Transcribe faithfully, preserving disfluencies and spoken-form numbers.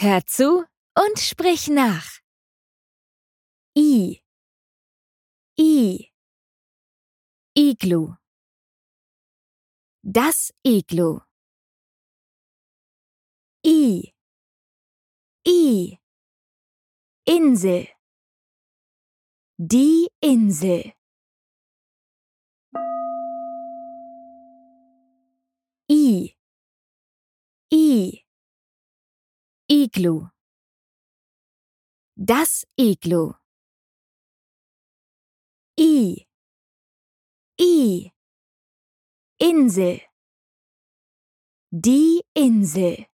Hör zu und sprich nach. I, I, Iglu. Das Iglu. I, I, Insel. Die Insel. I, I, Iglu. Das Iglu. I, I, Insel. Die Insel.